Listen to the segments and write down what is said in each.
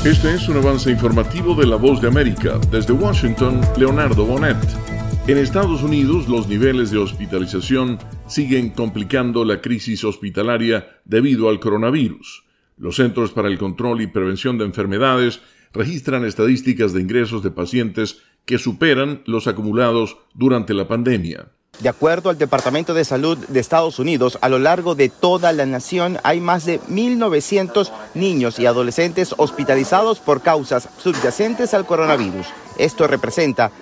Este es un avance informativo de La Voz de América. Desde Washington, Leonardo Bonet. En Estados Unidos, los niveles de hospitalización siguen complicando la crisis hospitalaria debido al coronavirus. Los Centros para el Control y Prevención de Enfermedades registran estadísticas de ingresos de pacientes que superan los acumulados durante la pandemia. De acuerdo al Departamento de Salud de Estados Unidos, a lo largo de toda la nación hay más de 1.900 niños y adolescentes hospitalizados por causas subyacentes al coronavirus. Esto representa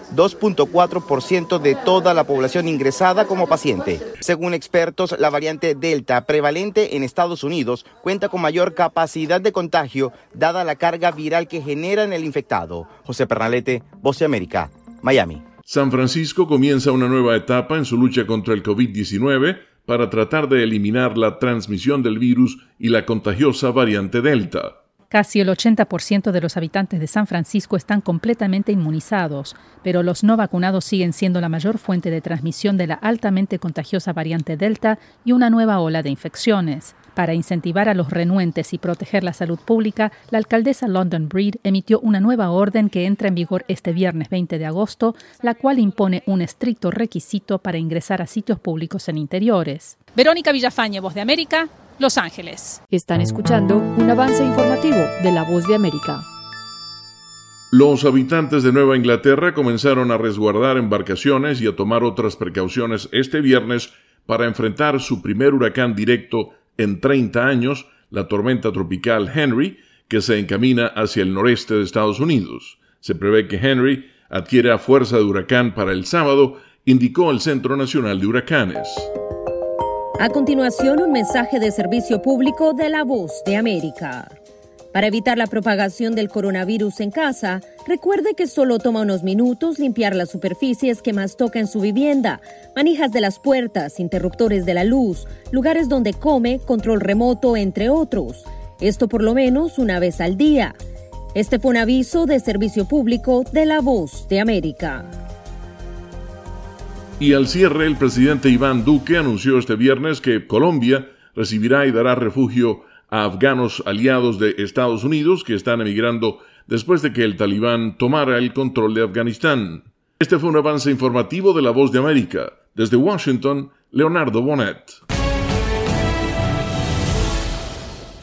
2.4% de toda la población ingresada como paciente. Según expertos, la variante Delta, prevalente en Estados Unidos, cuenta con mayor capacidad de contagio, dada la carga viral que genera en el infectado. José Pernalete, Voz de América, Miami. San Francisco comienza una nueva etapa en su lucha contra el COVID-19 para tratar de eliminar la transmisión del virus y la contagiosa variante Delta. Casi el 80% de los habitantes de San Francisco están completamente inmunizados, pero los no vacunados siguen siendo la mayor fuente de transmisión de la altamente contagiosa variante Delta y una nueva ola de infecciones. Para incentivar a los renuentes y proteger la salud pública, la alcaldesa London Breed emitió una nueva orden que entra en vigor este viernes 20 de agosto, la cual impone un estricto requisito para ingresar a sitios públicos en interiores. Verónica Villafañe, Voz de América, Los Ángeles. Están escuchando un avance informativo de La Voz de América. Los habitantes de Nueva Inglaterra comenzaron a resguardar embarcaciones y a tomar otras precauciones este viernes para enfrentar su primer huracán directo en 30 años, la tormenta tropical Henry, que se encamina hacia el noreste de Estados Unidos. Se prevé que Henry adquiera fuerza de huracán para el sábado, indicó el Centro Nacional de Huracanes. A continuación, un mensaje de servicio público de La Voz de América. Para evitar la propagación del coronavirus en casa, recuerde que solo toma unos minutos limpiar las superficies que más toca en su vivienda, manijas de las puertas, interruptores de la luz, lugares donde come, control remoto, entre otros. Esto por lo menos una vez al día. Este fue un aviso de servicio público de La Voz de América. Y al cierre, el presidente Iván Duque anunció este viernes que Colombia recibirá y dará refugio a afganos aliados de Estados Unidos que están emigrando después de que el talibán tomara el control de Afganistán. Este fue un avance informativo de La Voz de América. Desde Washington, Leonardo Bonet.